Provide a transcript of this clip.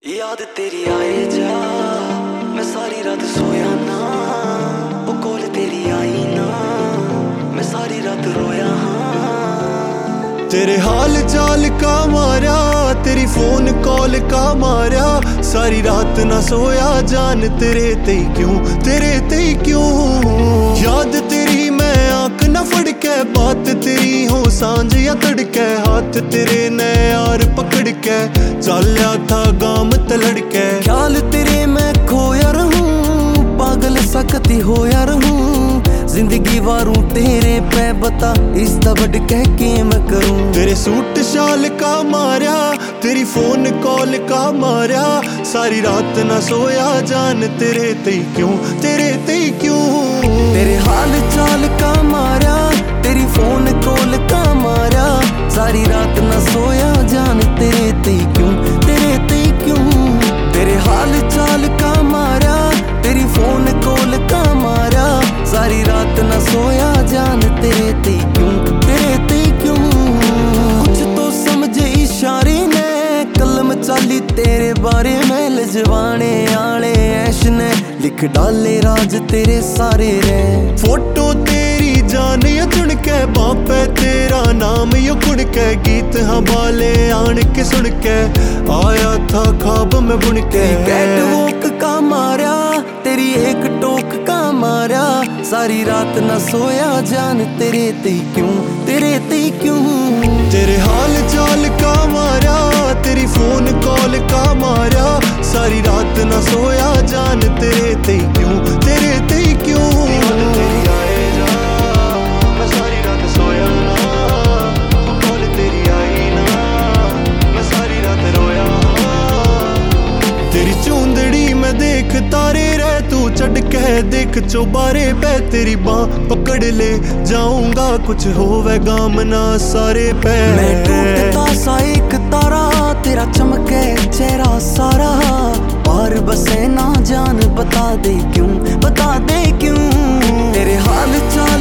याद तेरी आए जा, मैं सारी रात सोया ना, वो कॉल तेरी आई ना, मैं सारी रात रोया हाँ। तेरे हाल चाल का मारा, तेरी फोन कॉल का मारा, सारी रात ना सोया जान तेरे ते क्यों, तेरे ते क्यों। याद तेरी मैं आंख न फड़के, बात तेरी हो सांझ या तड़के, हाथ तेरे ने यार पकड़ के चलिया था गाम तलड़के। ख्याल तेरे मैं खोया रहूं, पागल सकती होया रहूं, जिंदगी वारूं तेरे पे बता इसदा बढ़ कह के मैं करूं। तेरे सूट शाल का मारा, तेरी फोन कॉल का मारा, सारी रात ना सोया जान तेरे ते क्यों, तेरे ते क्यों। तेरे हाल चाल का मारा, तेरी फोन कॉल का मारा, सारी रात ना सोया जान तेरे ते क्यों, तेरे ते क्यों। तेरे हाल चाल का मारा, तेरी फोन कॉल का मारा, सारी रात ना सोया जान तेरे ते क्यों, तेरे ते क्यों। कुछ तो समझे इशारे ने, कलम चाली तेरे बारे में, लजवाने आले ऐश ने लिख डाले राज तेरे सारे रे। फोटो तेरी जान यो चुन के, बापे तेरा नाम यो कुण के, गीत हवाले आन के सुन के आया था ख्वाब में बुन के। कैट वॉक का मारा, तेरी एक टोक का मारा, सारी रात ना सोया जान तेरे ते क्यों, तेरे ते क्यों। तेरे हाल चाल का मारा, तेरी फोन कॉल का मारा, सारी रात ना सोया जान तेरे ते क्यों, तेरे ते क्यों। तेरी आए जा, मैं सारी रात सोया ना, वो कॉल तेरी आई ना, मैं सारी रात रोया। तेरी चूंदड़ी में देख तारे रह, तू चढ़ के देख चौबारे पे, तेरी बाह पकड़ ले जाऊंगा कुछ होवे गाम ना सारे पे। मैं टूटता सा एक तारा, तेरा चमके चेहरा सारा, और बसे ना जान बता दे क्यों, बता दे क्यों। तेरे हाल चाल